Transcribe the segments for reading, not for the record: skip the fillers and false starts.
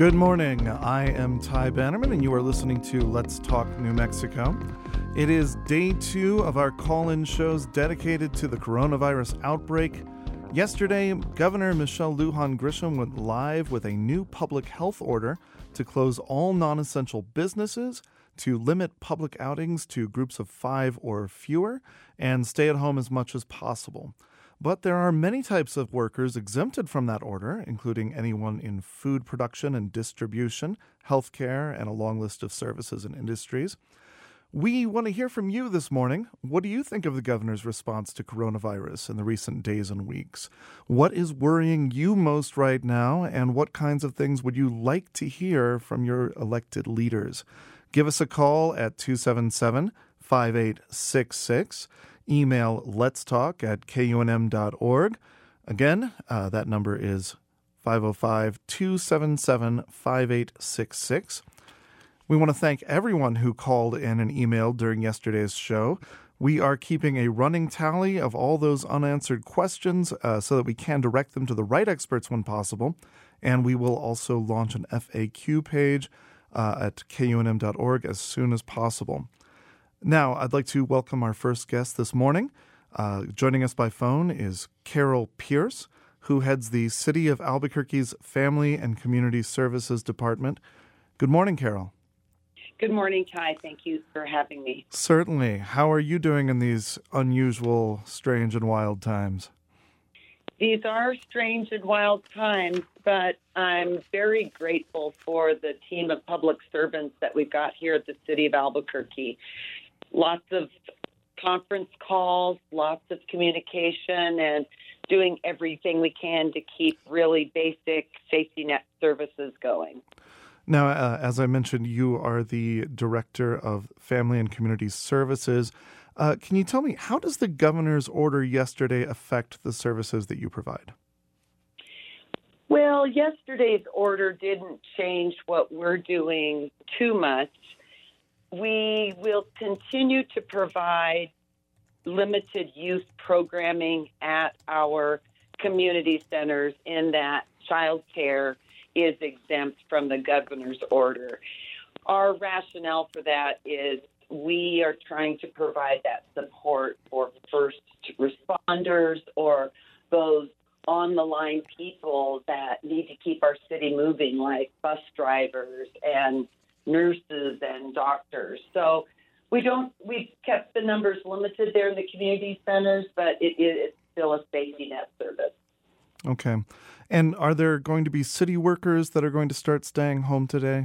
Good morning. I am Ty Bannerman, and you are listening to Let's Talk New Mexico. It is day 2 of our call-in shows dedicated to the coronavirus outbreak. Yesterday, Governor Michelle Lujan Grisham went live with a new public health order to close all non-essential businesses, to limit public outings to groups of 5 or fewer, and stay at home as much as possible. But there are many types of workers exempted from that order, including anyone in food production and distribution, healthcare, and a long list of services and industries. We want to hear from you this morning. What do you think of the governor's response to coronavirus in the recent days and weeks? What is worrying you most right now, and what kinds of things would you like to hear from your elected leaders? Give us a call at 277-5866. Email letstalk@kunm.org. Again, that number is 505-277-5866. We want to thank everyone who called in and emailed during yesterday's show. We are keeping a running tally of all those unanswered questions so that we can direct them to the right experts when possible. And we will also launch an FAQ page at kunm.org as soon as possible. Now, I'd like to welcome our first guest this morning. Joining us by phone is Carol Pierce, who heads the City of Albuquerque's Family and Community Services Department. Good morning, Carol. Good morning, Ty. Thank you for having me. Certainly. How are you doing in these unusual, strange, and wild times? These are strange and wild times, but I'm very grateful for the team of public servants that we've got here at the City of Albuquerque. Lots of conference calls, lots of communication, and doing everything we can to keep really basic safety net services going. Now, as I mentioned, you are the Director of Family and Community Services. Can you tell me, how does the governor's order yesterday affect the services that you provide? Well, yesterday's order didn't change what we're doing too much. We will continue to provide limited use programming at our community centers in that child care is exempt from the governor's order. Our rationale for that is we are trying to provide that support for first responders or those on-the-line people that need to keep our city moving, like bus drivers and nurses and doctors. So we've kept the numbers limited there in the community centers, but it is still a safety net service. Okay. And are there going to be city workers that are going to start staying home today?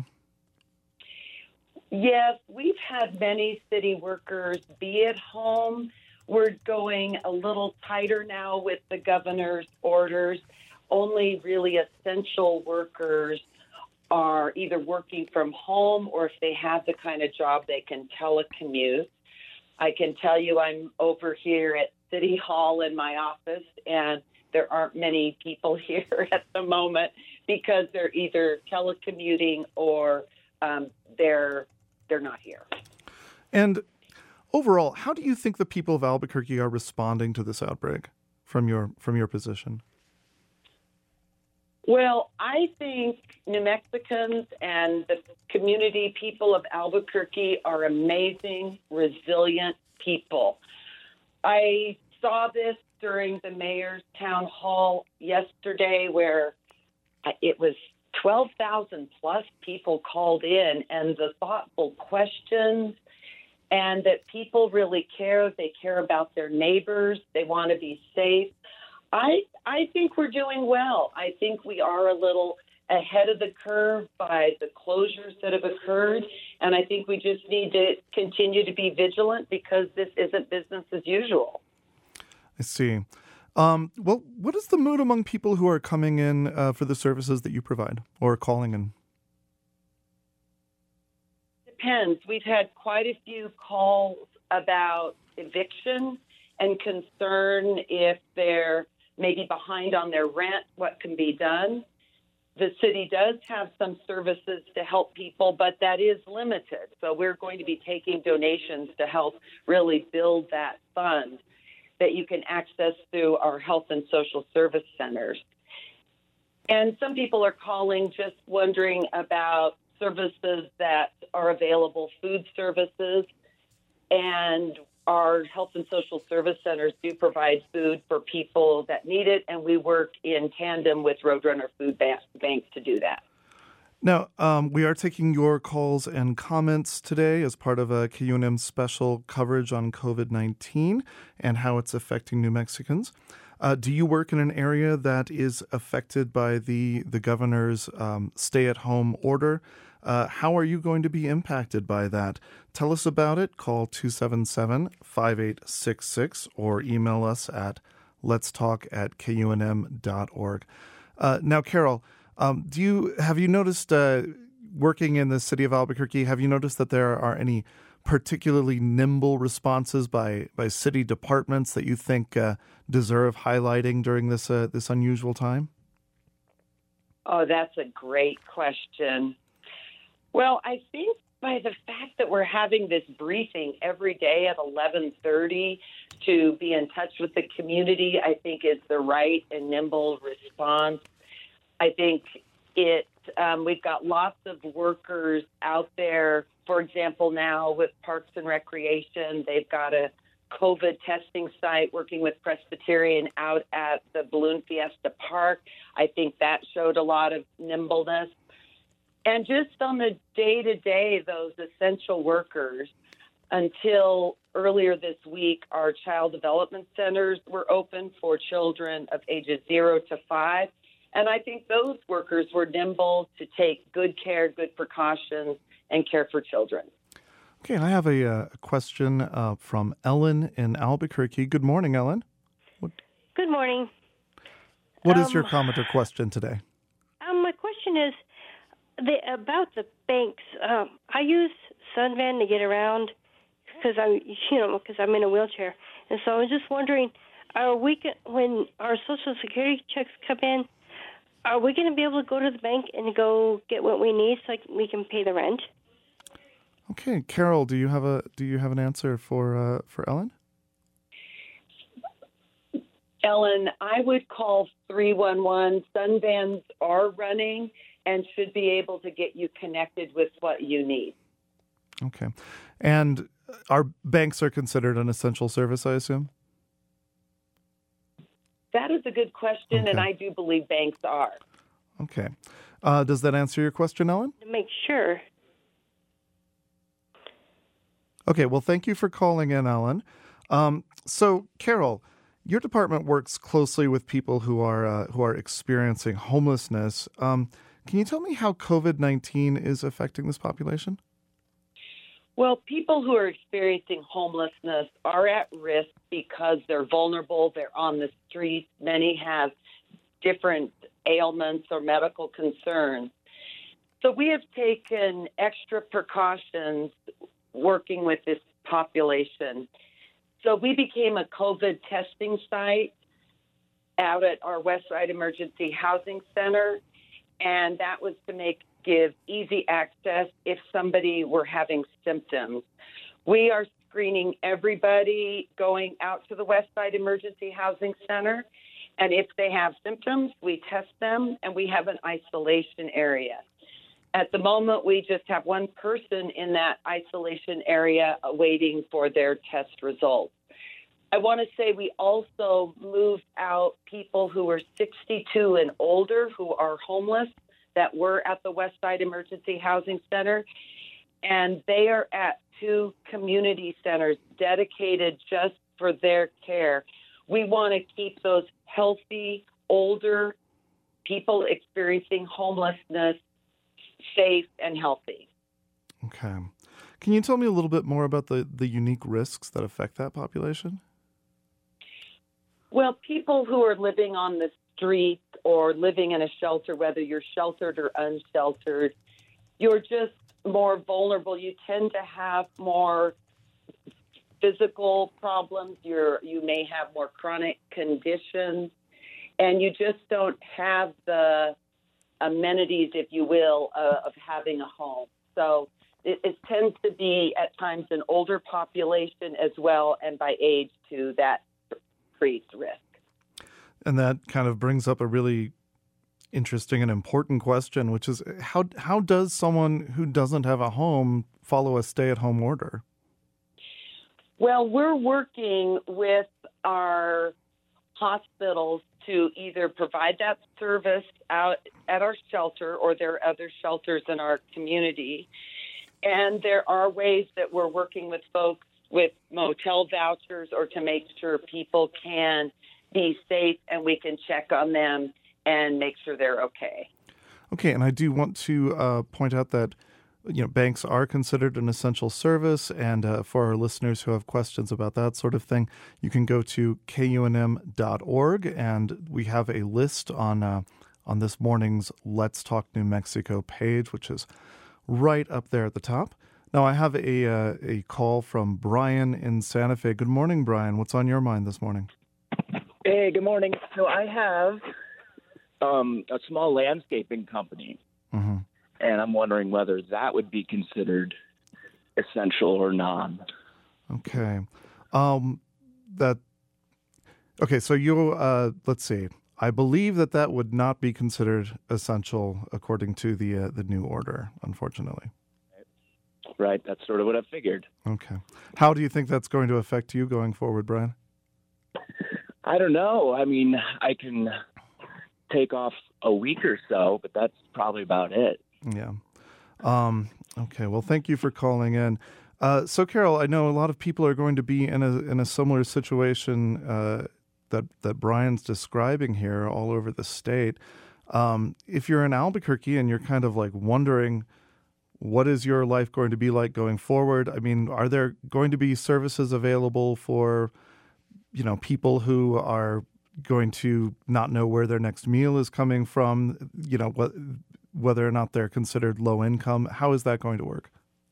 Yes, we've had many city workers be at home. We're going a little tighter now with the governor's orders. Only really essential workers are either working from home or if they have the kind of job they can telecommute. I can tell you I'm over here at City Hall in my office, and there aren't many people here at the moment because they're either telecommuting or they're not here. And overall, how do you think the people of Albuquerque are responding to this outbreak from your position? Well, I think New Mexicans and the community people of Albuquerque are amazing, resilient people. I saw this during the mayor's town hall yesterday where it was 12,000 plus people called in, and the thoughtful questions, and that people really care. They care about their neighbors. They want to be safe. I think we're doing well. I think we are a little ahead of the curve by the closures that have occurred, and I think we just need to continue to be vigilant because this isn't business as usual. I see. Well, what is the mood among people who are coming in for the services that you provide or calling in? Depends. We've had quite a few calls about eviction and concern if they're maybe behind on their rent, what can be done. The city does have some services to help people, but that is limited. So we're going to be taking donations to help really build that fund that you can access through our health and social service centers. And some people are calling just wondering about services that are available, food services, and our health and social service centers do provide food for people that need it, and we work in tandem with Roadrunner Food Banks to do that. Now, we are taking your calls and comments today as part of a KUNM special coverage on COVID-19 and how it's affecting New Mexicans. Do you work in an area that is affected by the governor's stay-at-home order? How are you going to be impacted by that? Tell us about it. Call 277-5866 or email us at letstalk@kunm.org. Now, Carol, have you noticed, working in the city of Albuquerque, have you noticed that there are any particularly nimble responses by city departments that you think deserve highlighting during this unusual time? Oh, that's a great question. Well, I think by the fact that we're having this briefing every day at 11:30 to be in touch with the community, I think is the right and nimble response. I think we've got lots of workers out there. For example, now with Parks and Recreation, they've got a COVID testing site working with Presbyterian out at the Balloon Fiesta Park. I think that showed a lot of nimbleness. And just on the day-to-day, those essential workers, until earlier this week, our child development centers were open for children of ages 0 to 5. And I think those workers were nimble to take good care, good precautions, and care for children. Okay, I have a question from Ellen in Albuquerque. Good morning, Ellen. Good morning. What is your comment or question today? My question is about the banks. I use Sunvan to get around because I'm in a wheelchair, and so I was just wondering, when our Social Security checks come in, are we going to be able to go to the bank and go get what we need so we can pay the rent? Okay, Carol, do you have an answer for Ellen? Ellen, I would call 311. Sunvans are running and should be able to get you connected with what you need. Okay, and our banks are considered an essential service, I assume? That is a good question, okay. And I do believe banks are. Okay. Does that answer your question, Ellen? To make sure. Okay, well, thank you for calling in, Ellen. So, Carol, your department works closely with people who are experiencing homelessness. Can you tell me how COVID-19 is affecting this population? Well, people who are experiencing homelessness are at risk because they're vulnerable, they're on the streets, many have different ailments or medical concerns. So we have taken extra precautions working with this population. So we became a COVID testing site out at our Westside Emergency Housing Center, and that was to give easy access if somebody were having symptoms. We are screening everybody going out to the Westside Emergency Housing Center, and if they have symptoms, we test them, and we have an isolation area. At the moment, we just have one person in that isolation area waiting for their test results. I want to say we also moved out people who are 62 and older who are homeless that were at the Westside Emergency Housing Center, and they are at 2 community centers dedicated just for their care. We want to keep those healthy, older people experiencing homelessness safe and healthy. Okay. Can you tell me a little bit more about the unique risks that affect that population? Well, people who are living on the street or living in a shelter, whether you're sheltered or unsheltered, you're just more vulnerable. You tend to have more physical problems. You may have more chronic conditions, and you just don't have the amenities, if you will, of having a home. So it tends to be at times an older population as well, and by age too, that increased risk. And that kind of brings up a really interesting and important question, which is how does someone who doesn't have a home follow a stay-at-home order? Well, we're working with our hospitals to either provide that service out at our shelter, or there are other shelters in our community. And there are ways that we're working with folks with motel vouchers, or to make sure people can be safe and we can check on them and make sure they're okay. Okay, and I do want to point out that banks are considered an essential service, and for our listeners who have questions about that sort of thing, you can go to KUNM.org, and we have a list on this morning's Let's Talk New Mexico page, which is right up there at the top. Now, I have a call from Brian in Santa Fe. Good morning, Brian. What's on your mind this morning? Hey, good morning. So I have a small landscaping company, Mm-hmm. and I'm wondering whether that would be considered essential or non. Okay. So let's see. I believe that would not be considered essential according to the new order, unfortunately. Right. That's sort of what I figured. Okay. How do you think that's going to affect you going forward, Brian? I don't know. I mean, I can take off a week or so, but that's probably about it. Yeah. Okay. Well, thank you for calling in. So, Carol, I know a lot of people are going to be in a similar situation that Brian's describing here all over the state. If you're in Albuquerque and you're kind of like wondering, what is your life going to be like going forward? I mean, are there going to be services available for, people who are going to not know where their next meal is coming from, whether or not they're considered low income? How is that going to work?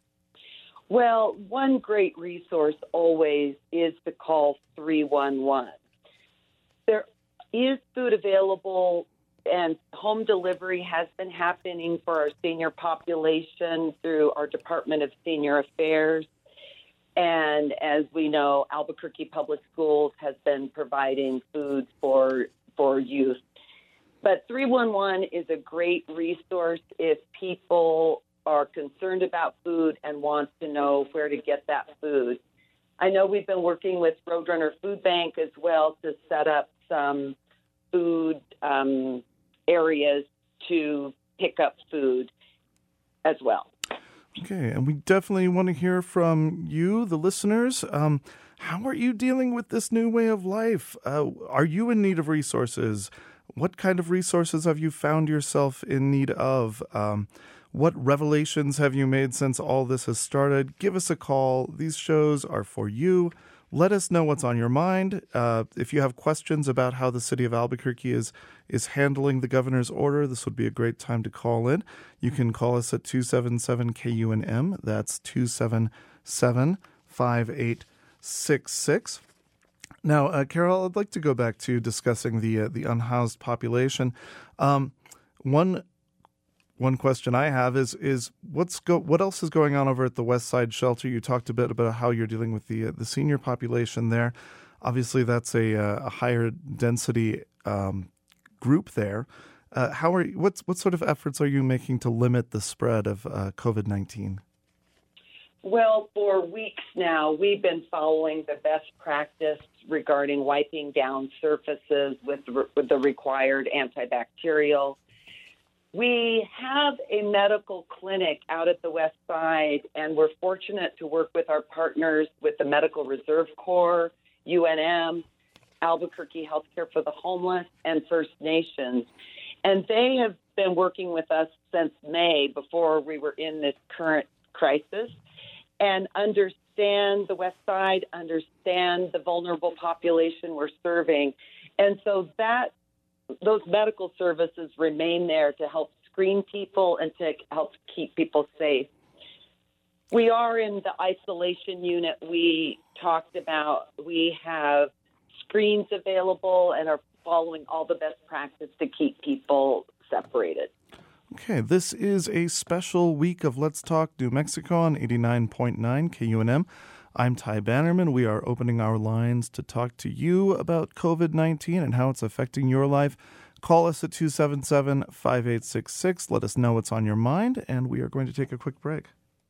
Well, one great resource always is to call 311. There is food available, and home delivery has been happening for our senior population through our Department of Senior Affairs. And as we know, Albuquerque Public Schools has been providing food for youth. But 311 is a great resource if people are concerned about food and want to know where to get that food. I know we've been working with Roadrunner Food Bank as well to set up some food areas to pick up food as well. Okay, and we definitely want to hear from you, the listeners. How are you dealing with this new way of life? Are you in need of resources? What kind of resources have you found yourself in need of? What revelations have you made since all this has started? Give us a call. These shows are for you. Let us know what's on your mind. If you have questions about how the city of Albuquerque is handling the governor's order, this would be a great time to call in. You can call us at 277-KUNM. That's 277-5866. Now, Carol, I'd like to go back to discussing the unhoused population. One question I have is what else is going on over at the West Side Shelter? You talked a bit about how you're dealing with the senior population there. Obviously, that's a higher density group there. What sort of efforts are you making to limit the spread of COVID-19? Well, for weeks now, we've been following the best practice regarding wiping down surfaces with the required antibacterial. We have a medical clinic out at the West Side, and we're fortunate to work with our partners with the Medical Reserve Corps, UNM, Albuquerque Healthcare for the Homeless, and First Nations. And they have been working with us since May, before we were in this current crisis, and understand the West Side, understand the vulnerable population we're serving. And so those medical services remain there to help screen people and to help keep people safe. We are in the isolation unit we talked about. We have screens available and are following all the best practice to keep people separated. Okay, this is a special week of Let's Talk New Mexico on 89.9 KUNM. I'm Ty Bannerman. We are opening our lines to talk to you about COVID-19 and how it's affecting your life. Call us at 277-5866. Let us know what's on your mind, and we are going to take a quick break.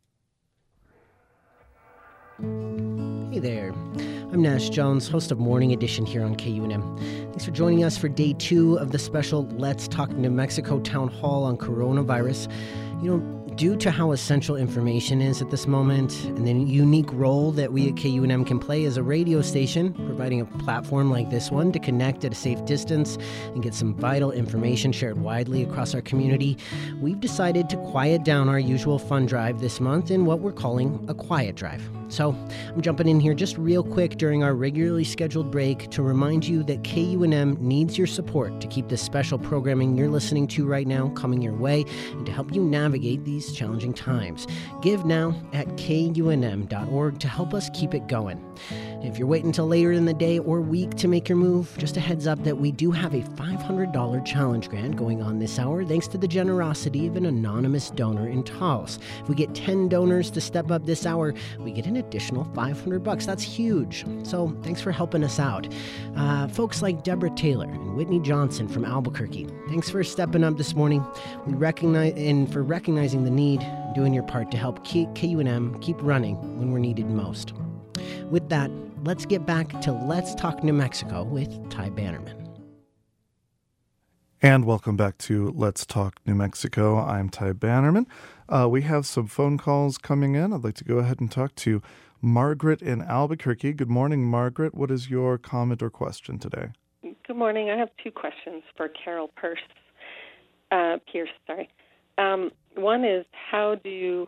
Hey there, I'm Nash Jones, host of Morning Edition here on KUNM. Thanks for joining us for day 2 of the special Let's Talk New Mexico Town Hall on coronavirus. Due to how essential information is at this moment and the unique role that we at KUNM can play as a radio station, providing a platform like this one to connect at a safe distance and get some vital information shared widely across our community, we've decided to quiet down our usual fund drive this month in what we're calling a quiet drive. So I'm jumping in here just real quick during our regularly scheduled break to remind you that KUNM needs your support to keep this special programming you're listening to right now coming your way and to help you navigate these challenging times. Give now at KUNM.org to help us keep it going. If you're waiting until later in the day or week to make your move, just a heads up that we do have a $500 challenge grant going on this hour thanks to the generosity of an anonymous donor in Taos. If we get 10 donors to step up this hour, we get an additional $500. That's huge. So thanks for helping us out. Folks like Deborah Taylor and Whitney Johnson from Albuquerque, thanks for stepping up this morning. We recognize and for recognizing the need, doing your part to help KUNM keep running when we're needed most. With that, let's get back to Let's Talk New Mexico with Ty Bannerman. And welcome back to Let's Talk New Mexico. I'm Ty Bannerman. We have some phone calls coming in. I'd like to go ahead and talk to Margaret in Albuquerque. Good morning, Margaret. What is your comment or question today? Good morning. I have 2 questions for Carol Pierce. One is, how do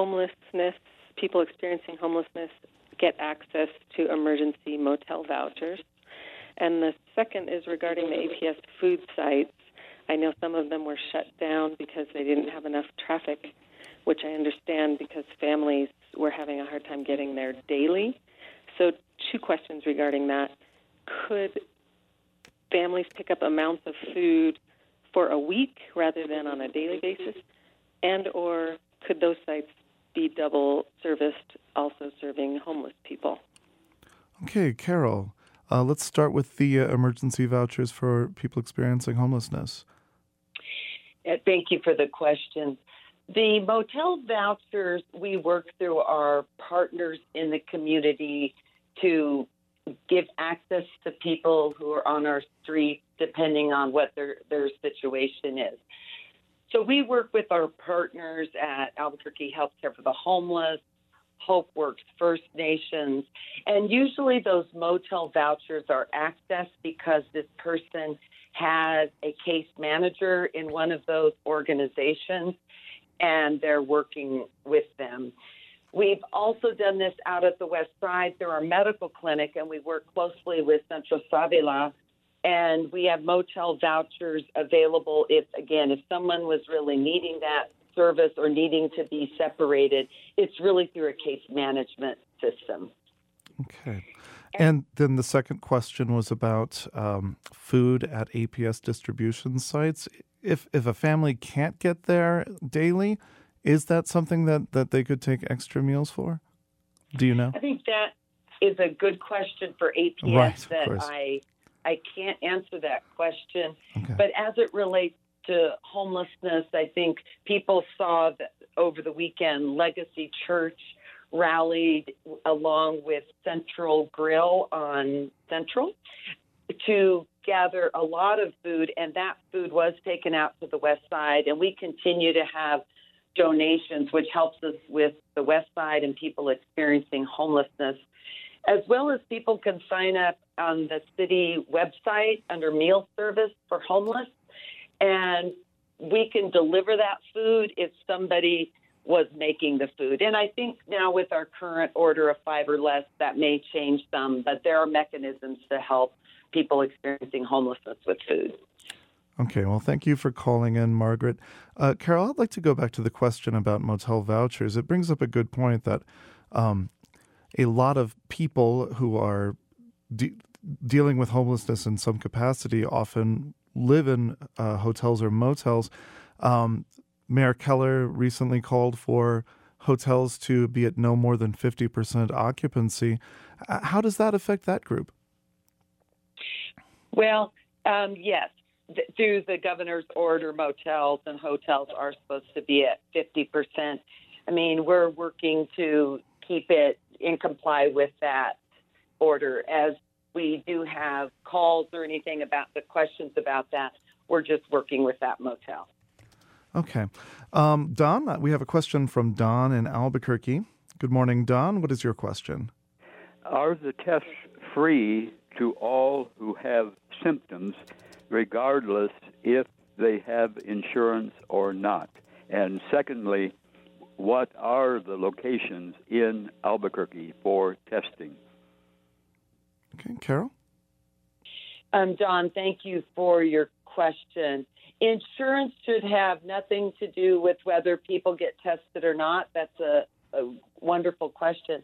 people experiencing homelessness get access to emergency motel vouchers? And the second is regarding the APS food sites. I know some of them were shut down because they didn't have enough traffic, which I understand because families were having a hard time getting there daily. So 2 questions regarding that. Could families pick up amounts of food for a week rather than on a daily basis? And or could those sites be double serviced, also serving homeless people? Okay, Carol, let's start with the emergency vouchers for people experiencing homelessness. Thank you for the question. The motel vouchers, we work through our partners in the community to give access to people who are on our streets, depending on what their situation is. So we work with our partners at Albuquerque Healthcare for the Homeless, HopeWorks First Nations, and usually those motel vouchers are accessed because this person has a case manager in one of those organizations, and they're working with them. We've also done this out at the West Side through our medical clinic, and we work closely with Centro Savila, and we have motel vouchers available if someone was really needing that service or needing to be separated. It's really through a case management system. Okay. And then the second question was about food at APS distribution sites. If a family can't get there daily, is that something that they could take extra meals for? Do you know? I think that is a good question for APS right, I can't answer that question. Okay. But as it relates to homelessness, I think people saw that over the weekend, Legacy Church rallied along with Central Grill on Central to gather a lot of food, and that food was taken out to the West Side, and we continue to have donations, which helps us with the West Side and people experiencing homelessness, as well as people can sign up on the city website under meal service for homeless, and we can deliver that food if somebody was making the food. And I think now with our current order of 5 or less, that may change some, but there are mechanisms to help people experiencing homelessness with food. Okay, well, thank you for calling in, Margaret. Carol, I'd like to go back to the question about motel vouchers. It brings up a good point that a lot of people who are dealing with homelessness in some capacity often live in hotels or motels. Mayor Keller recently called for hotels to be at no more than 50% occupancy. How does that affect that group? Well, yes. through the governor's order, motels and hotels are supposed to be at 50%. I mean, we're working to keep it in comply with that order. As we do have calls or anything about the questions about that, we're just working with that motel. Okay. Don, we have a question from Don in Albuquerque. Good morning, Don. What is your question? Are the tests free to all who have symptoms, regardless if they have insurance or not? And secondly, what are the locations in Albuquerque for testing? Okay, Carol? Don, thank you for your question. Insurance should have nothing to do with whether people get tested or not. That's a wonderful question.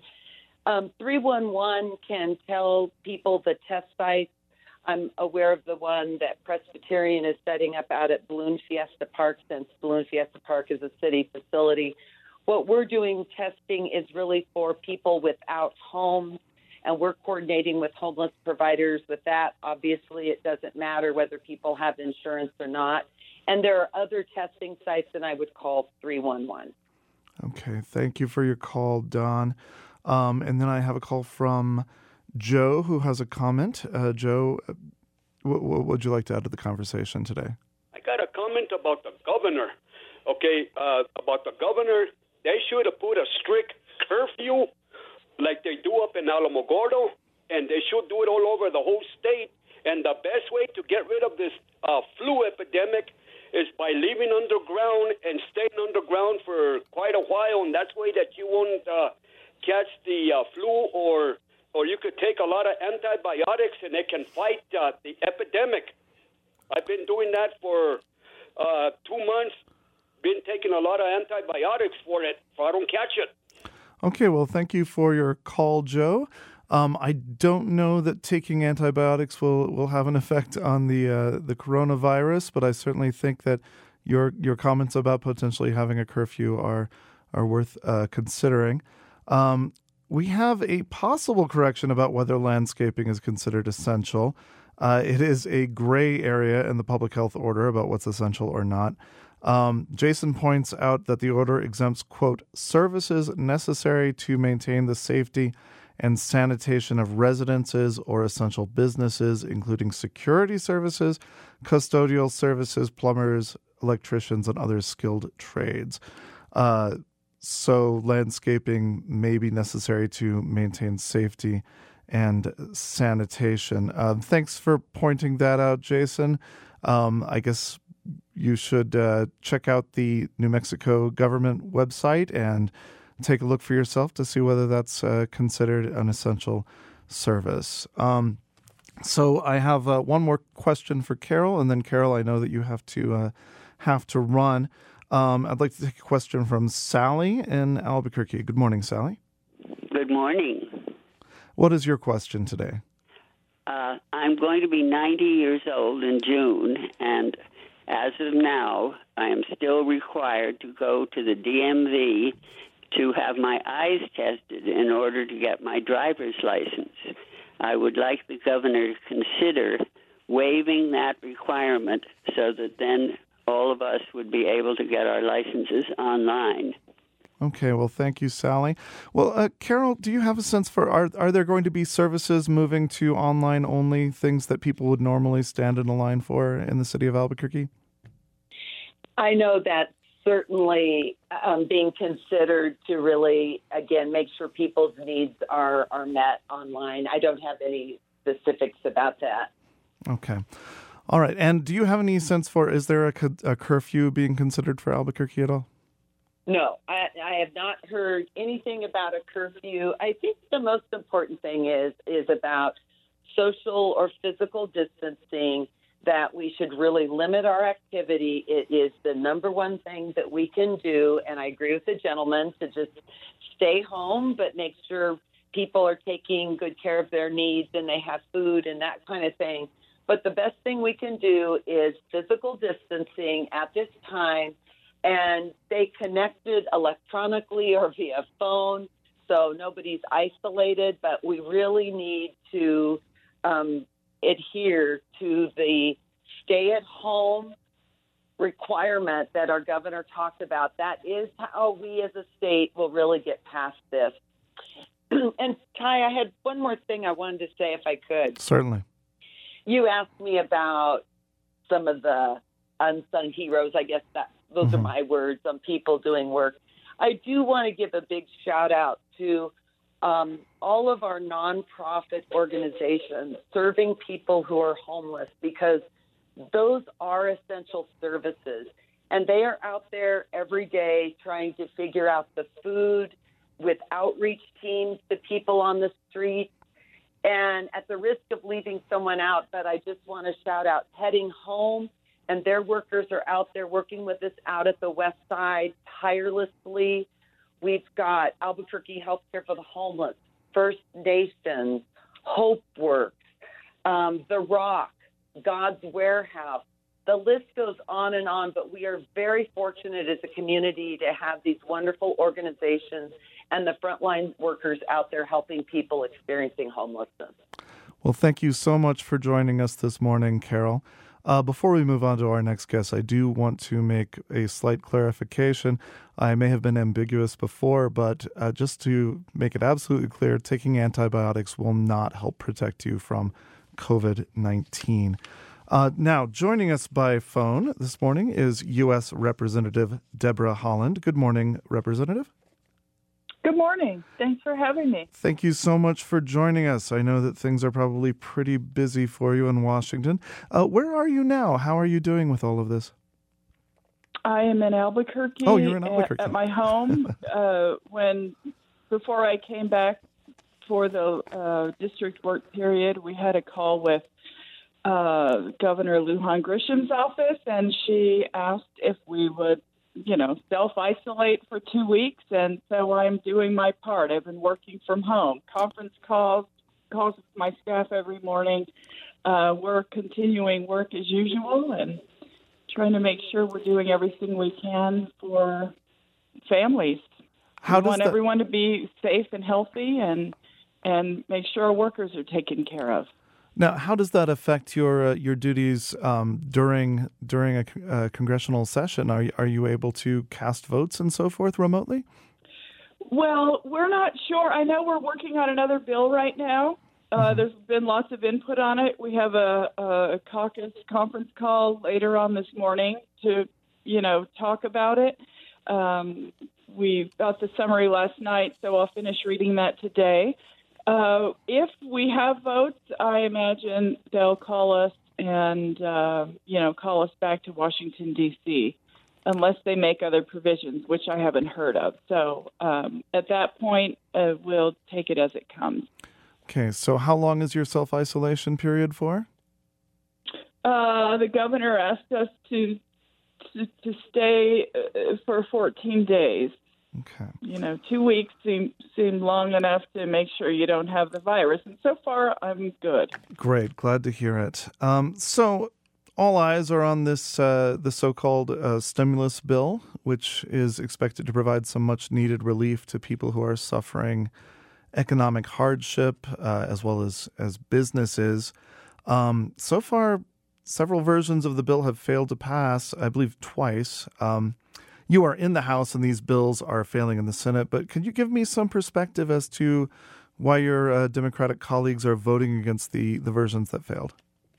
311 can tell people the test sites. I'm aware of the one that Presbyterian is setting up out at Balloon Fiesta Park, since Balloon Fiesta Park is a city facility. What we're doing testing is really for people without homes, and we're coordinating with homeless providers with that. Obviously, it doesn't matter whether people have insurance or not. And there are other testing sites, and I would call 311. Okay, thank you for your call, Don. And then I have a call from Joe, who has a comment. Joe, what would you like to add to the conversation today? I got a comment about the governor. Okay, about the governor, they should have put a strict curfew like they do up in Alamogordo, and they should do it all over the whole state. And the best way to get rid of this flu epidemic is by living underground and staying underground for quite a while, and that's way that you won't catch the flu, or you could take a lot of antibiotics and it can fight the epidemic. I've been doing that for 2 months, been taking a lot of antibiotics for it, so I don't catch it. Okay, well, thank you for your call, Joe. I don't know that taking antibiotics will have an effect on the coronavirus, but I certainly think that your comments about potentially having a curfew are worth considering. We have a possible correction about whether landscaping is considered essential. It is a gray area in the public health order about what's essential or not. Jason points out that the order exempts, quote, services necessary to maintain the safety and sanitation of residences or essential businesses, including security services, custodial services, plumbers, electricians, and other skilled trades. So landscaping may be necessary to maintain safety and sanitation. Thanks for pointing that out, Jason. I guess you should check out the New Mexico government website and take a look for yourself to see whether that's considered an essential service. So I have one more question for Carol, and then Carol, I know that you have to run. I'd like to take a question from Sally in Albuquerque. Good morning, Sally. Good morning. What is your question today? I'm going to be 90 years old in June, and as of now, I am still required to go to the DMV to have my eyes tested in order to get my driver's license. I would like the governor to consider waiving that requirement so that then all of us would be able to get our licenses online. Okay, well, thank you, Sally. Well, Carol, do you have a sense for, are there going to be services moving to online-only, things that people would normally stand in a line for in the city of Albuquerque? I know that's certainly being considered to really, again, make sure people's needs are met online. I don't have any specifics about that. Okay. All right. And do you have any sense for, is there a curfew being considered for Albuquerque at all? No, I have not heard anything about a curfew. I think the most important thing is about social or physical distancing, that we should really limit our activity. It is the number one thing that we can do, and I agree with the gentleman to just stay home, but make sure people are taking good care of their needs and they have food and that kind of thing. But the best thing we can do is physical distancing at this time and stay connected electronically or via phone so nobody's isolated. But we really need to adhere to the stay-at-home requirement that our governor talked about. That is how we as a state will really get past this. And Ty, I had one more thing I wanted to say if I could. Certainly. You asked me about some of the unsung heroes. I guess those are my words on people doing work. I do want to give a big shout out to all of our nonprofit organizations serving people who are homeless, because those are essential services. And they are out there every day trying to figure out the food with outreach teams to people on the street. And at the risk of leaving someone out, but I just want to shout out Heading Home, and their workers are out there working with us out at the West Side tirelessly. We've got Albuquerque Healthcare for the Homeless, First Nations, Hope Works, The Rock, God's Warehouse. The list goes on and on, but we are very fortunate as a community to have these wonderful organizations and the frontline workers out there helping people experiencing homelessness. Well, thank you so much for joining us this morning, Carol. Before we move on to our next guest, I do want to make a slight clarification. I may have been ambiguous before, but just to make it absolutely clear, taking antibiotics will not help protect you from COVID-19. Now, joining us by phone this morning is U.S. Representative Deborah Haaland. Good morning, Representative. Good morning. Thanks for having me. Thank you so much for joining us. I know that things are probably pretty busy for you in Washington. Where are you now? How are you doing with all of this? I am in Albuquerque. Oh, you're in Albuquerque. At my home. Before I came back for the district work period, we had a call with Governor Lujan Grisham's office, and she asked if we would self-isolate for 2 weeks, and so I'm doing my part. I've been working from home, conference calls with my staff every morning. We're continuing work as usual and trying to make sure we're doing everything we can for families. We want everyone to be safe and healthy and make sure our workers are taken care of. Now, how does that affect your duties during a congressional session? Are you able to cast votes and so forth remotely? Well, we're not sure. I know we're working on another bill right now. There's been lots of input on it. We have a caucus conference call later on this morning to, talk about it. We got the summary last night, so I'll finish reading that today. If we have votes, I imagine they'll call us and, call us back to Washington, D.C., unless they make other provisions, which I haven't heard of. So at that point, we'll take it as it comes. Okay, so how long is your self-isolation period for? The governor asked us to stay for 14 days. Okay. 2 weeks seem long enough to make sure you don't have the virus. And so far, I'm good. Great. Glad to hear it. So all eyes are on this the so-called stimulus bill, which is expected to provide some much-needed relief to people who are suffering economic hardship, as well as businesses. So far, several versions of the bill have failed to pass, I believe twice. You are in the House and these bills are failing in the Senate, but could you give me some perspective as to why your Democratic colleagues are voting against the versions that failed?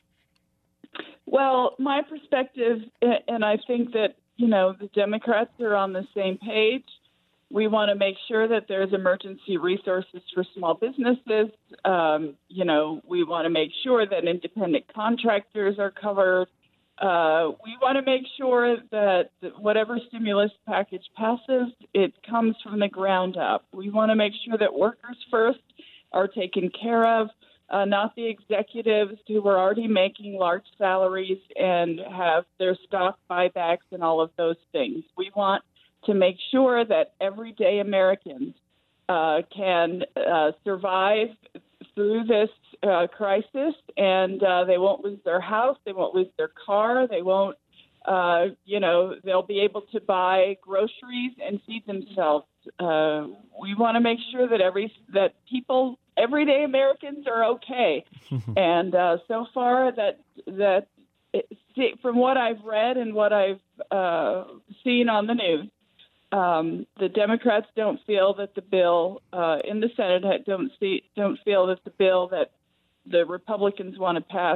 Well, my perspective, and I think that, the Democrats are on the same page. We want to make sure that there's emergency resources for small businesses. We want to make sure that independent contractors are covered. We want to make sure that whatever stimulus package passes, it comes from the ground up. We want to make sure that workers first are taken care of, not the executives who are already making large salaries and have their stock buybacks and all of those things. We want to make sure that everyday Americans can survive through this crisis, and they won't lose their house, they won't lose their car, they won't, they'll be able to buy groceries and feed themselves. We want to make sure that people, everyday Americans, are okay, and so far that from what I've read and what I've seen on the news, the Democrats don't feel that the bill in the Senate don't feel that the bill that the Republicans want to pass,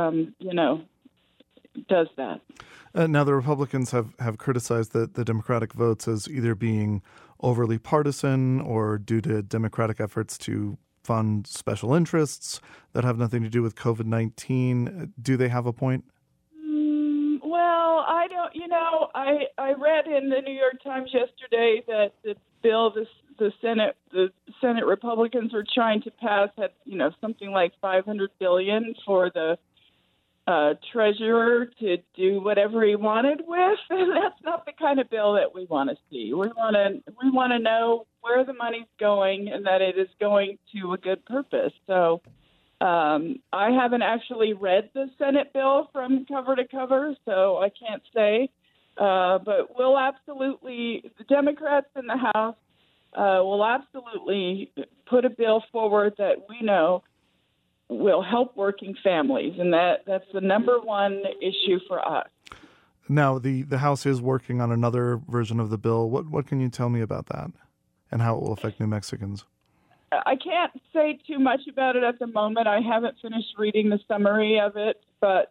does that. Now, the Republicans have criticized the Democratic votes as either being overly partisan or due to Democratic efforts to fund special interests that have nothing to do with COVID-19. Do they have a point? Well, I don't. I read in the New York Times yesterday that the bill the Senate Republicans were trying to pass had something like $500 billion for the treasurer to do whatever he wanted with, and that's not the kind of bill that we want to see. We want to know where the money's going and that it is going to a good purpose. So I haven't actually read the Senate bill from cover to cover, so I can't say. But we'll absolutely, the Democrats in the House will absolutely put a bill forward that we know will help working families, and that's the number one issue for us. Now, the House is working on another version of the bill. What can you tell me about that and how it will affect New Mexicans? I can't say too much about it at the moment. I haven't finished reading the summary of it, but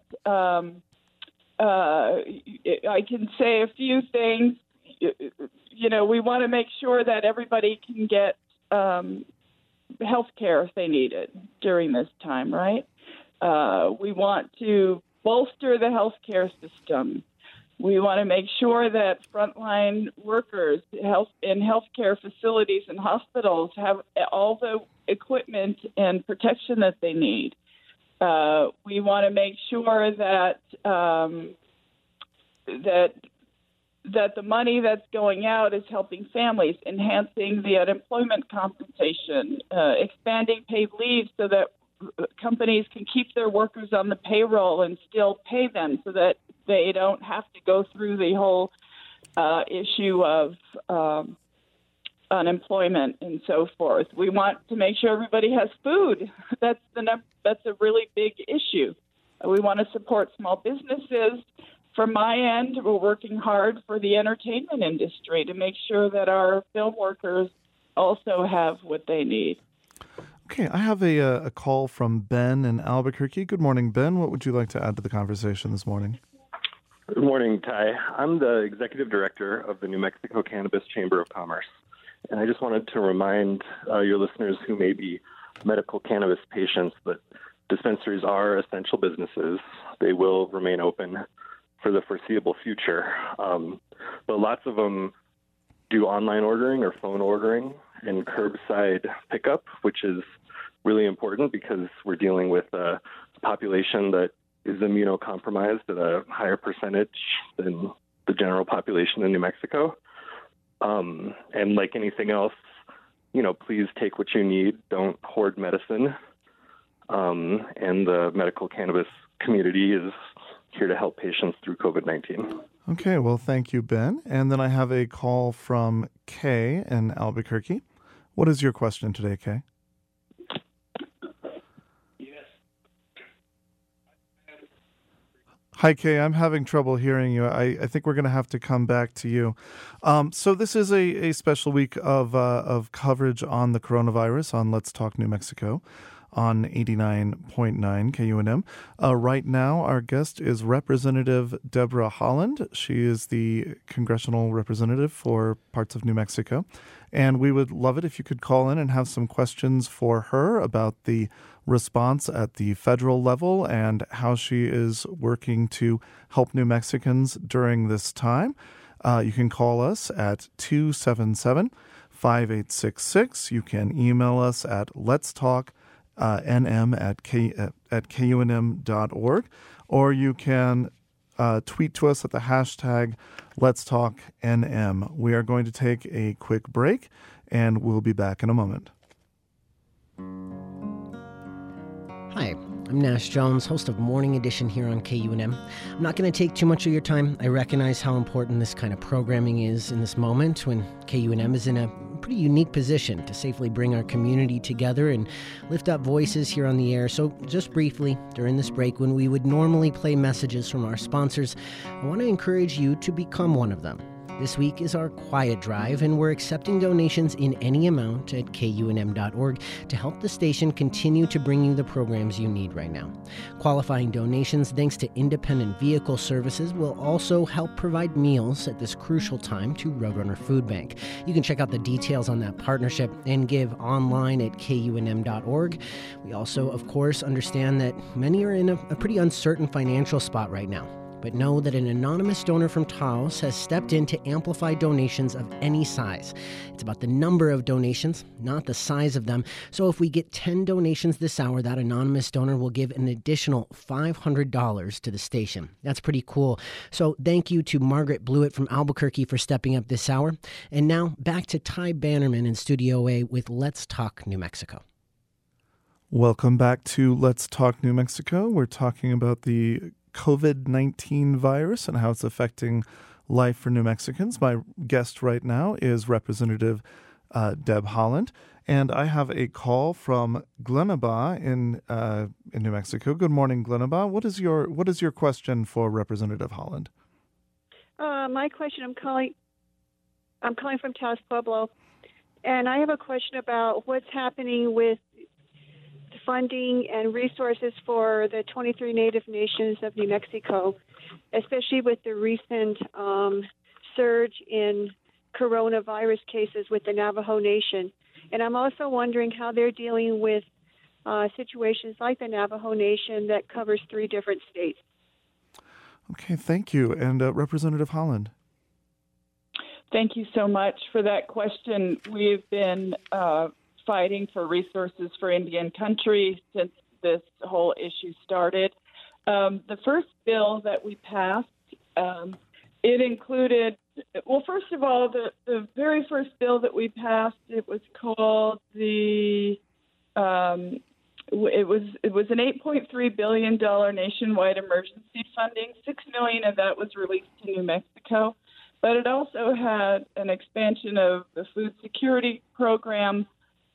I can say a few things. We want to make sure that everybody can get health care if they need it during this time, right? We want to bolster the health care system. We want to make sure that frontline workers in healthcare facilities and hospitals have all the equipment and protection that they need. We want to make sure that that the money that's going out is helping families, enhancing the unemployment compensation, expanding paid leave so that companies can keep their workers on the payroll and still pay them so that they don't have to go through the whole issue of unemployment and so forth. We want to make sure everybody has food. That's a really big issue. We want to support small businesses. From my end, we're working hard for the entertainment industry to make sure that our film workers also have what they need. Okay, I have a call from Ben in Albuquerque. Good morning, Ben. What would you like to add to the conversation this morning? Good morning, Ty. I'm the executive director of the New Mexico Cannabis Chamber of Commerce. And I just wanted to remind your listeners who may be medical cannabis patients that dispensaries are essential businesses. They will remain open for the foreseeable future. But lots of them do online ordering or phone ordering and curbside pickup, which is really important because we're dealing with a population that is immunocompromised at a higher percentage than the general population in New Mexico. And like anything else, please take what you need. Don't hoard medicine. And the medical cannabis community is here to help patients through COVID-19. Okay, well, thank you, Ben. And then I have a call from Kay in Albuquerque. What is your question today, Kay? Yes. Hi, Kay. I'm having trouble hearing you. I think we're going to have to come back to you. So this is a special week of coverage on the coronavirus on Let's Talk New Mexico on 89.9 KUNM. Right now, our guest is Representative Deborah Haaland. She is the congressional representative for parts of New Mexico. And we would love it if you could call in and have some questions for her about the response at the federal level and how she is working to help New Mexicans during this time. You can call us at 277-5866. You can email us at letstalknm@kunm.org, or you can tweet to us at the hashtag LetsTalkNM. We are going to take a quick break, and we'll be back in a moment. Hi, I'm Nash Jones, host of Morning Edition here on KUNM. I'm not going to take too much of your time. I recognize how important this kind of programming is in this moment when KUNM is in a pretty unique position to safely bring our community together and lift up voices here on the air. So just briefly, during this break, when we would normally play messages from our sponsors, I want to encourage you to become one of them. This week is our quiet drive, and we're accepting donations in any amount at kunm.org to help the station continue to bring you the programs you need right now. Qualifying donations, thanks to independent vehicle services, will also help provide meals at this crucial time to Roadrunner Food Bank. You can check out the details on that partnership and give online at kunm.org. We also, of course, understand that many are in a pretty uncertain financial spot right now. But know that an anonymous donor from Taos has stepped in to amplify donations of any size. It's about the number of donations, not the size of them. So if we get 10 donations this hour, that anonymous donor will give an additional $500 to the station. That's pretty cool. So thank you to Margaret Blewett from Albuquerque for stepping up this hour. And now back to Ty Bannerman in Studio A with Let's Talk New Mexico. Welcome back to Let's Talk New Mexico. We're talking about the COVID-19 virus and how it's affecting life for New Mexicans. My guest right now is Representative Deb Haaland, and I have a call from Glenaba in New Mexico. Good morning, Glenaba. What is your question for Representative Haaland? My question, I'm calling from Taos Pueblo, and I have a question about what's happening with funding and resources for the 23 Native nations of New Mexico, especially with the recent surge in coronavirus cases with the Navajo Nation. And I'm also wondering how they're dealing with situations like the Navajo Nation that covers 3 different states. Okay, thank you. And Representative Haaland. Thank you so much for that question. We've been fighting for resources for Indian country since this whole issue started. The first bill that we passed, it included, well, first of all, the very first bill that we passed, it was called it was an $8.3 billion nationwide emergency funding. $6 million of that was released to New Mexico, but it also had an expansion of the food security program,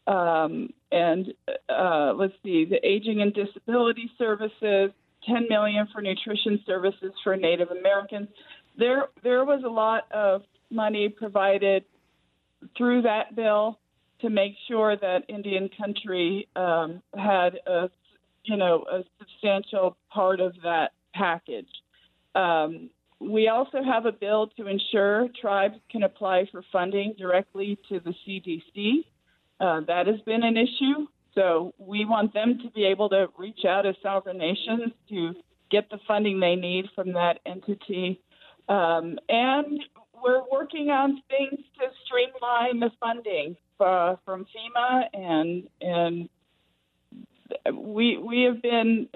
the aging and disability services, $10 million for nutrition services for Native Americans. There was a lot of money provided through that bill to make sure that Indian country had a substantial part of that package. We also have a bill to ensure tribes can apply for funding directly to the CDC. That has been an issue, so we want them to be able to reach out as sovereign nations to get the funding they need from that entity. And we're working on things to streamline the funding from FEMA, and we have been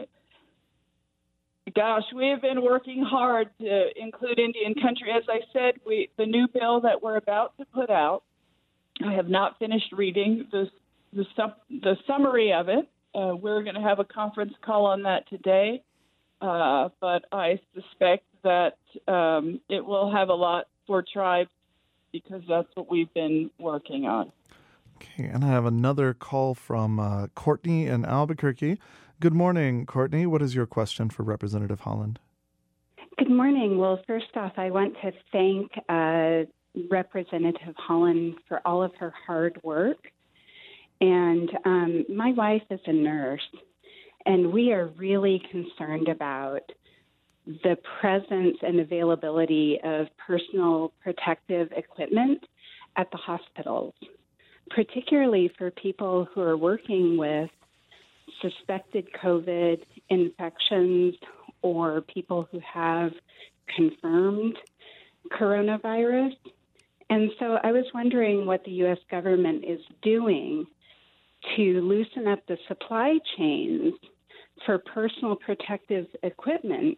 working hard to include Indian country. As I said, the new bill that we're about to put out, I have not finished reading the summary of it. We're going to have a conference call on that today, but I suspect that it will have a lot for tribes because that's what we've been working on. Okay, and I have another call from Courtney in Albuquerque. Good morning, Courtney. What is your question for Representative Haaland? Good morning. Well, first off, I want to thank Representative Haaland for all of her hard work. And my wife is a nurse, and we are really concerned about the presence and availability of personal protective equipment at the hospitals, particularly for people who are working with suspected COVID infections or people who have confirmed coronavirus. And so I was wondering what the U.S. government is doing to loosen up the supply chains for personal protective equipment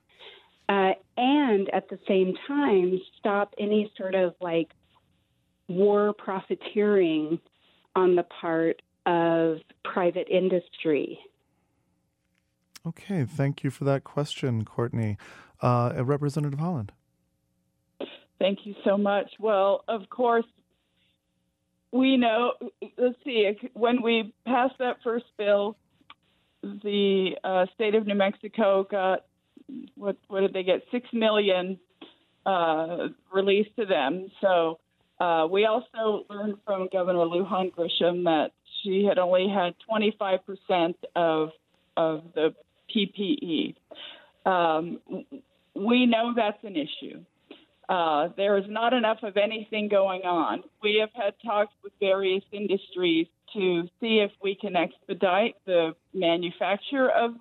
and at the same time stop any sort of like war profiteering on the part of private industry. Okay, thank you for that question, Courtney. Representative Haaland. Thank you so much. Well, of course, we know, let's see, when we passed that first bill, the state of New Mexico got, what did they get? $6 million released to them. So we also learned from Governor Lujan Grisham that she had only had 25% of the PPE. We know that's an issue. There is not enough of anything going on. We have had talks with various industries to see if we can expedite the manufacture of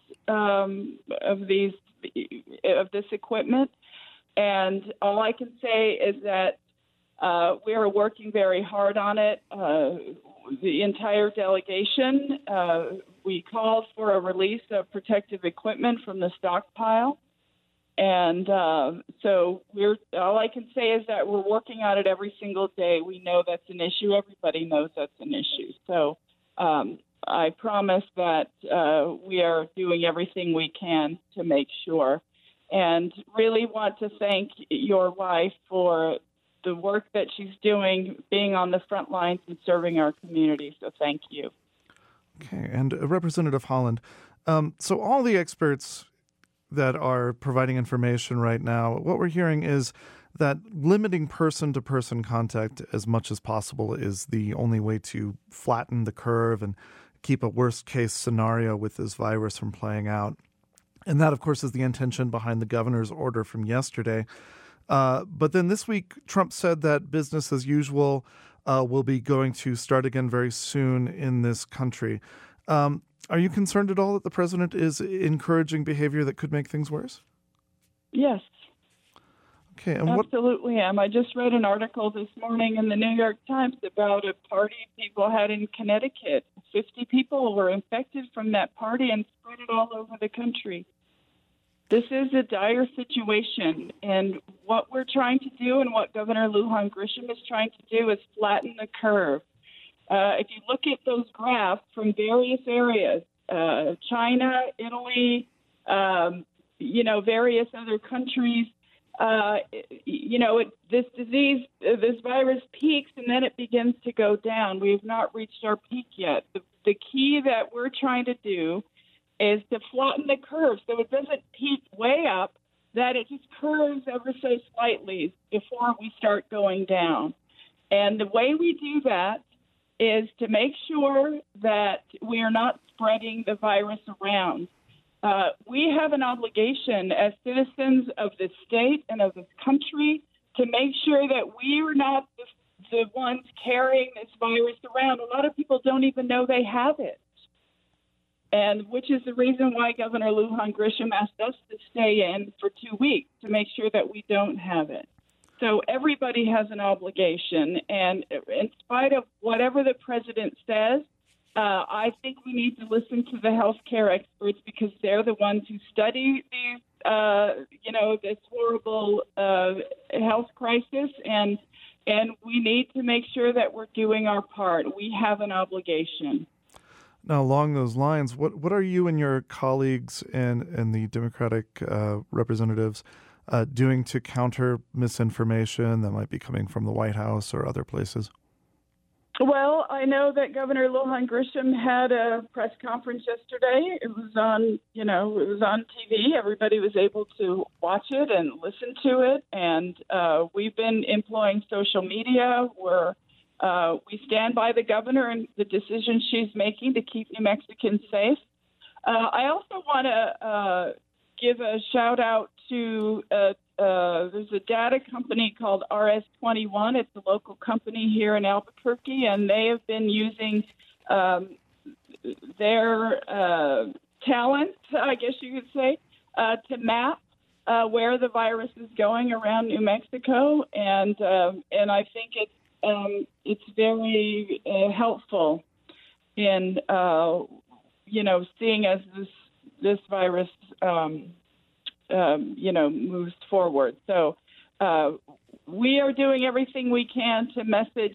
this equipment. And all I can say is that we are working very hard on it. The entire delegation, we called for a release of protective equipment from the stockpile. And so all I can say is that we're working on it every single day. We know that's an issue. Everybody knows that's an issue. So I promise that we are doing everything we can to make sure. And really want to thank your wife for the work that she's doing, being on the front lines and serving our community. So thank you. Okay. And Representative Holland, so all the experts that are providing information right now, what we're hearing is that limiting person-to-person contact as much as possible is the only way to flatten the curve and keep a worst-case scenario with this virus from playing out. And that, of course, is the intention behind the governor's order from yesterday. But then this week, Trump said that business as usual will be going to start again very soon in this country. Are you concerned at all that the president is encouraging behavior that could make things worse? Yes. Okay. And absolutely am. I just read an article this morning in the New York Times about a party people had in Connecticut. 50 people were infected from that party and spread it all over the country. This is a dire situation, and what we're trying to do and what Governor Lujan Grisham is trying to do is flatten the curve. If you look at those graphs from various areas, China, Italy, various other countries, this disease, this virus peaks and then it begins to go down. We have not reached our peak yet. The key that we're trying to do is to flatten the curve so it doesn't peak way up, that it just curves ever so slightly before we start going down. And the way we do that is to make sure that we are not spreading the virus around. We have an obligation as citizens of this state and of this country to make sure that we are not the ones carrying this virus around. A lot of people don't even know they have it, and which is the reason why Governor Lujan Grisham asked us to stay in for 2 weeks to make sure that we don't have it. So everybody has an obligation, and in spite of whatever the president says, I think we need to listen to the healthcare experts because they're the ones who study these, this horrible health crisis, and we need to make sure that we're doing our part. We have an obligation. Now, along those lines, what are you and your colleagues and the Democratic representatives doing to counter misinformation that might be coming from the White House or other places? Well, I know that Governor Lujan Grisham had a press conference yesterday. It was on, TV. Everybody was able to watch it and listen to it. And we've been employing social media where we stand by the governor and the decisions she's making to keep New Mexicans safe. I also want to give a shout out to there's a data company called RS21. It's a local company here in Albuquerque, and they have been using their talent, I guess you could say, to map where the virus is going around New Mexico, and I think it's very helpful in seeing as this virus moves forward. So we are doing everything we can to message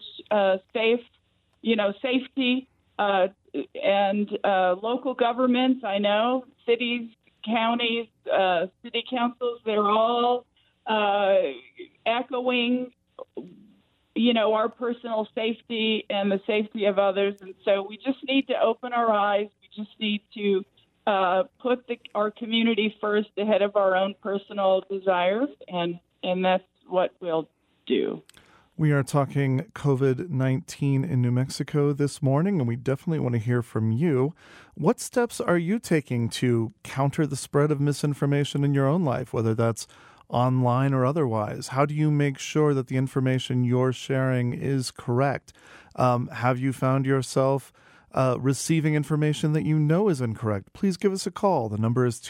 safety, and local governments. I know cities, counties, city councils, they're all echoing our personal safety and the safety of others. And so we just need to open our eyes. We just need to put our community first ahead of our own personal desires, and that's what we'll do. We are talking COVID-19 in New Mexico this morning, and we definitely want to hear from you. What steps are you taking to counter the spread of misinformation in your own life, whether that's online or otherwise? How do you make sure that the information you're sharing is correct? Have you found yourself receiving information that you know is incorrect? Please give us a call. The number is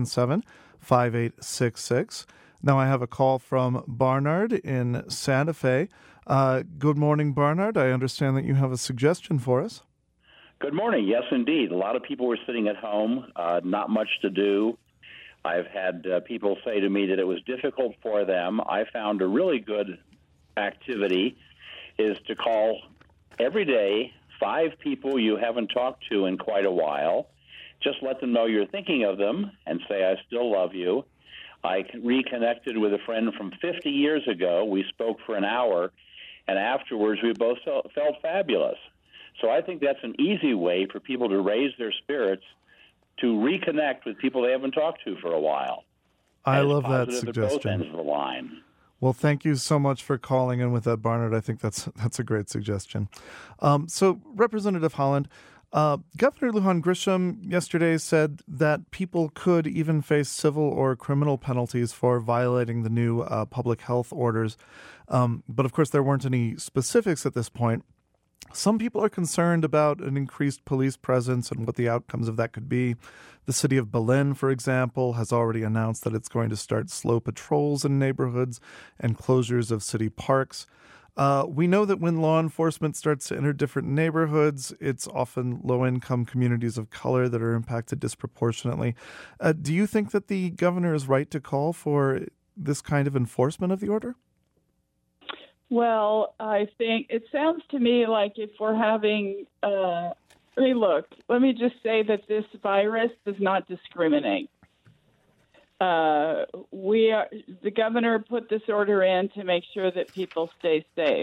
277-5866. Now I have a call from Barnard in Santa Fe. Good morning, Barnard. I understand that you have a suggestion for us. Good morning. Yes, indeed. A lot of people were sitting at home, not much to do. I've had people say to me that it was difficult for them. I found a really good activity is to call every day 5 people you haven't talked to in quite a while. Just let them know you're thinking of them and say, I still love you. I reconnected with a friend from 50 years ago. We spoke for an hour, and afterwards we both felt fabulous. So I think that's an easy way for people to raise their spirits, to reconnect with people they haven't talked to for a while. I love that suggestion. At both ends of the line. Well, thank you so much for calling in with that, Barnard. I think that's a great suggestion. So, Representative Holland, Governor Lujan Grisham yesterday said that people could even face civil or criminal penalties for violating the new public health orders. But, of course, there weren't any specifics at this point. Some people are concerned about an increased police presence and what the outcomes of that could be. The city of Belen, for example, has already announced that it's going to start slow patrols in neighborhoods and closures of city parks. We know that when law enforcement starts to enter different neighborhoods, it's often low-income communities of color that are impacted disproportionately. Do you think that the governor is right to call for this kind of enforcement of the order? Well, I think it sounds to me like if we're having, let me just say that this virus does not discriminate. The governor put this order in to make sure that people stay safe.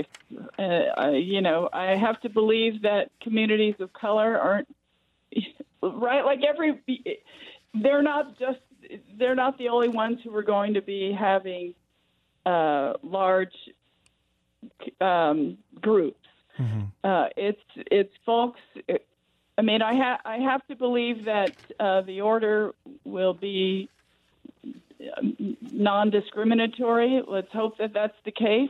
I have to believe that communities of color aren't right. Like they're not the only ones who are going to be having large groups. Mm-hmm. It's folks. I mean, I have to believe that the order will be non-discriminatory. Let's hope that that's the case.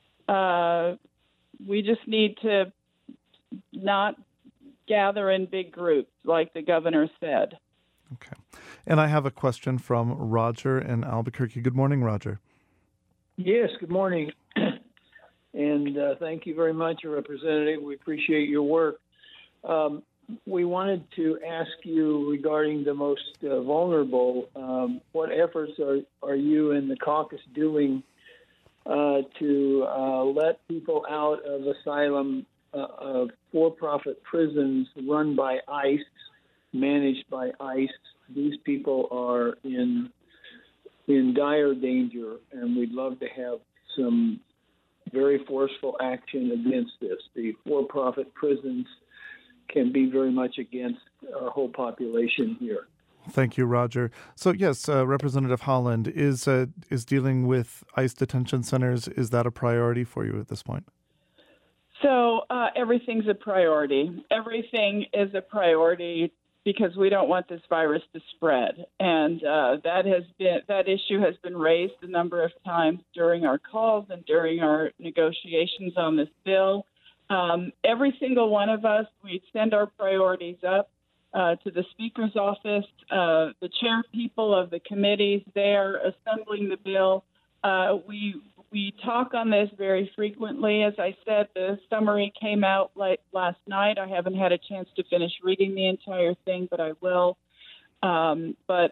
We just need to not gather in big groups, like the governor said. Okay. And I have a question from Roger in Albuquerque. Good morning, Roger. Yes, good morning. And thank you very much, Representative. We appreciate your work. We wanted to ask you regarding the most vulnerable, what efforts are you and the caucus doing to let people out of asylum of for-profit prisons run by ICE, managed by ICE? These people are in dire danger, and we'd love to have some very forceful action against this. The for-profit prisons can be very much against our whole population here. Thank you, Roger. So yes, Representative Holland is dealing with ICE detention centers. Is that a priority for you at this point? So everything's a priority. Everything is a priority because we don't want this virus to spread, and that issue has been raised a number of times during our calls and during our negotiations on this bill. Every single one of us, we send our priorities up to the Speaker's office. The chair people of the committees, they are assembling the bill. We talk on this very frequently. As I said, the summary came out last night. I haven't had a chance to finish reading the entire thing, but I will. But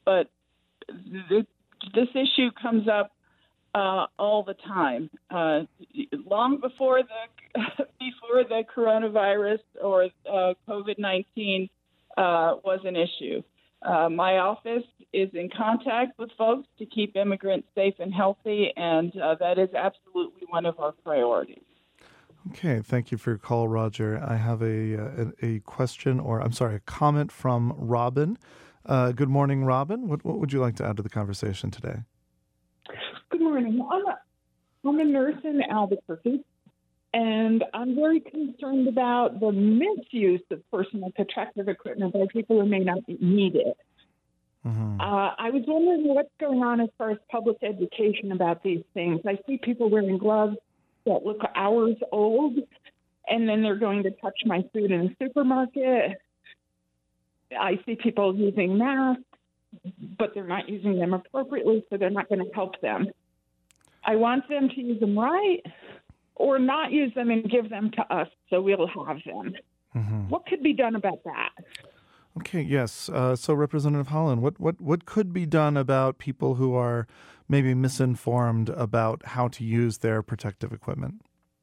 this issue comes up all the time, long before the coronavirus or COVID-19 was an issue. My office is in contact with folks to keep immigrants safe and healthy, and that is absolutely one of our priorities. Okay, thank you for your call, Roger. I have a question, a comment from Robin. Good morning, Robin. What would you like to add to the conversation today? Good morning. I'm a nurse in Albuquerque, and I'm very concerned about the misuse of personal protective equipment by people who may not need it. Mm-hmm. I was wondering what's going on as far as public education about these things. I see people wearing gloves that look hours old, and then they're going to touch my food in the supermarket. I see people using masks, but they're not using them appropriately, so they're not going to help them. I want them to use them right or not use them and give them to us so we'll have them. Mm-hmm. What could be done about that? Okay, yes. So Representative Holland, what could be done about people who are maybe misinformed about how to use their protective equipment?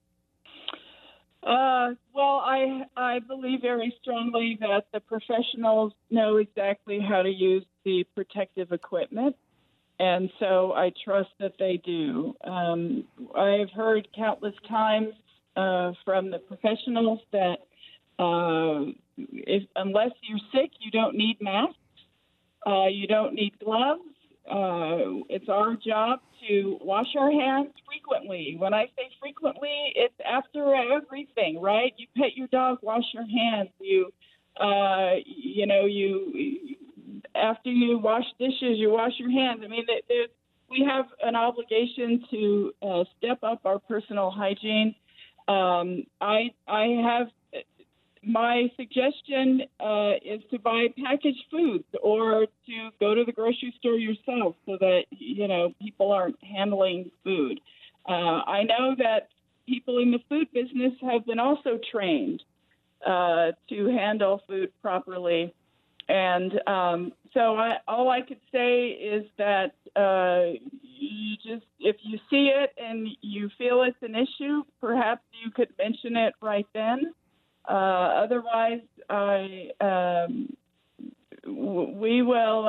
Well, I believe very strongly that the professionals know exactly how to use the protective equipment, and so I trust that they do. I've heard countless times from the professionals that unless you're sick, you don't need masks, you don't need gloves. It's our job to wash our hands frequently. When I say frequently, it's after everything, right? You pet your dog, wash your hands. After you wash dishes, you wash your hands. I mean, we have an obligation to step up our personal hygiene. My suggestion is to buy packaged foods or to go to the grocery store yourself so that, people aren't handling food. I know that people in the food business have been also trained to handle food properly. And so all I could say is that if you see it and you feel it's an issue, perhaps you could mention it right then. Otherwise, we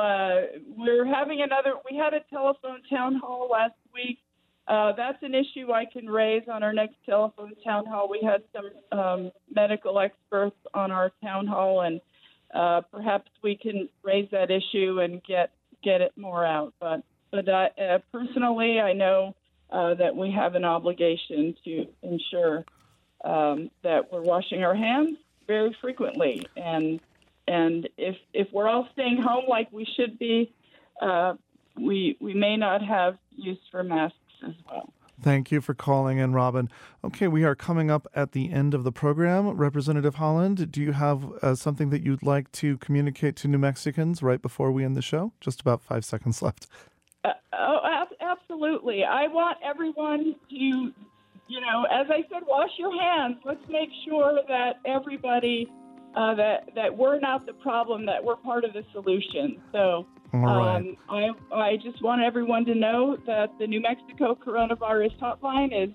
had a telephone town hall last week. That's an issue I can raise on our next telephone town hall. We had some medical experts on our town hall, and perhaps we can raise that issue and get it more out. But personally, I know that we have an obligation to ensure that we're washing our hands very frequently, and if we're all staying home like we should be, we may not have use for masks as well. Thank you for calling in, Robin. Okay, we are coming up at the end of the program. Representative Holland, do you have something that you'd like to communicate to New Mexicans right before we end the show? Just about 5 seconds left. Absolutely. I want everyone to, as I said, wash your hands. Let's make sure that everybody, that we're not the problem, that we're part of the solution. So all right. I just want everyone to know that the New Mexico Coronavirus Hotline is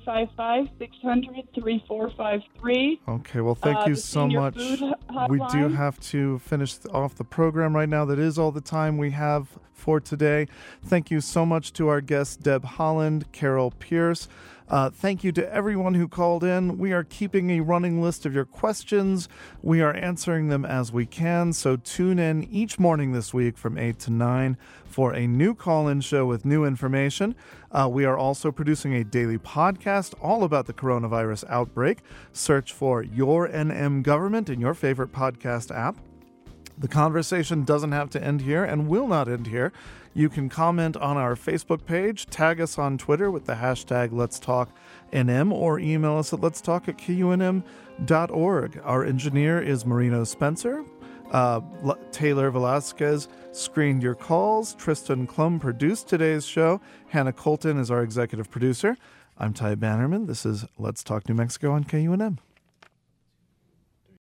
855-600-3453. Okay, well, thank you so much. We do have to finish off the program right now. That is all the time we have for today. Thank you so much to our guests, Deb Holland, Carol Pierce. Thank you to everyone who called in. We are keeping a running list of your questions. We are answering them as we can, so tune in each morning this week from 8 to 9 for a new call-in show with new information. We are also producing a daily podcast all about the coronavirus outbreak. Search for Your NM Government in your favorite podcast app. The conversation doesn't have to end here and will not end here. You can comment on our Facebook page, tag us on Twitter with the hashtag Let'sTalkNM, or email us at letstalk@kunm.org. Our engineer is Marino Spencer. Taylor Velasquez screened your calls. Tristan Klum produced today's show. Hannah Colton is our executive producer. I'm Ty Bannerman. This is Let's Talk New Mexico on KUNM.